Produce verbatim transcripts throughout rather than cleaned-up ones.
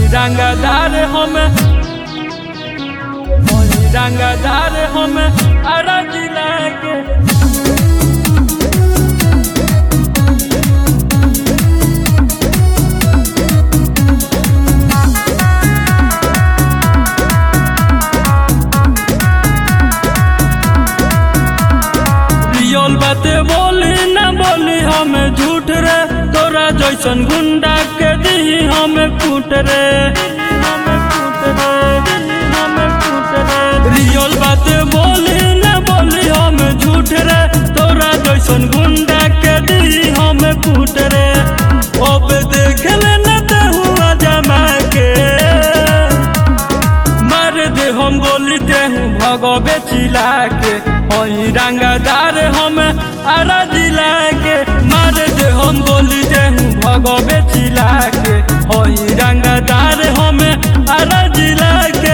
रंगदार हम रंगदार हम आरा जिला के रियल बाते बोली ना बोली हम झूठ रे तोरा जैसन गुंडा के दी हम कूट रे रियल बाते बोली ना बोली हम झूठ रे तोरा जैसन गुंडा के दी हम कूट रे अब देख लेना ते हुआ जमा के मार दे हम गोली ते हूँ भगवे चिल्ला के ओही रंगदार हम आरा जिला के मार दे हम गोली दे हूँ भगवे चिल्ला के ओही रंगदार हम आरा जिला के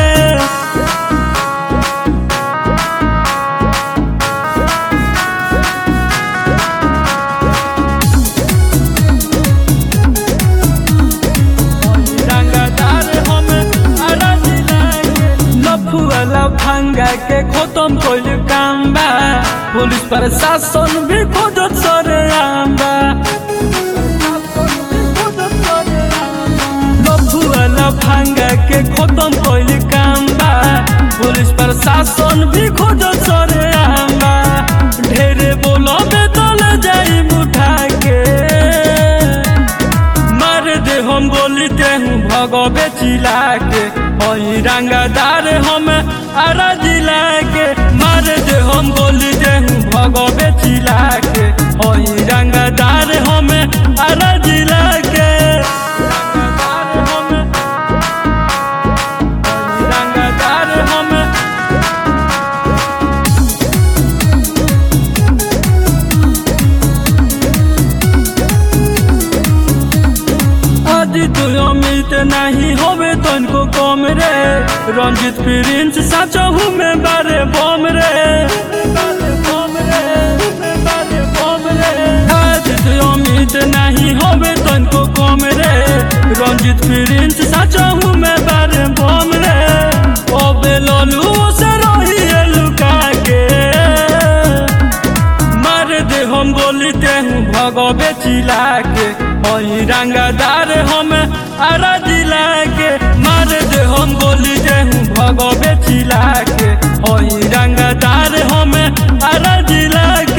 भंगा के खत्म कोई काम बा पुलिस प्रशासन भी खोजत सरे आंबा लफुआला भंगा के खत्म कोई काम बा पुलिस प्रशासन भी खोजत सरे आंबा ढेरे बोलो बेतल जाई उठा के मार दे हम गोली ते हूँ भगवे चिल्ला के ओही रंगदार हम आरा जिला के मार दे हम गोली दे हूँ भगवे चिल्ला के ओही रंगदार हम आरा जिला के रंगदार हम आज तू अमित नहीं होवे तनको कम रे रंजित प्रिंस साचहू में बारे बम रे आज तू अमित नहीं होवे तनको कम रे रंजित प्रिंस साचहू में बारे बम रे ओबे ललू से रही लुका के मार दे हम गोली ते हूँ भगवे चिल्ला के ओही रंगदार हम आरा जिला के मार दे हम गोली दे हूँ भगवे चिल्ला के ओही रंगदार हम आरा जिला के।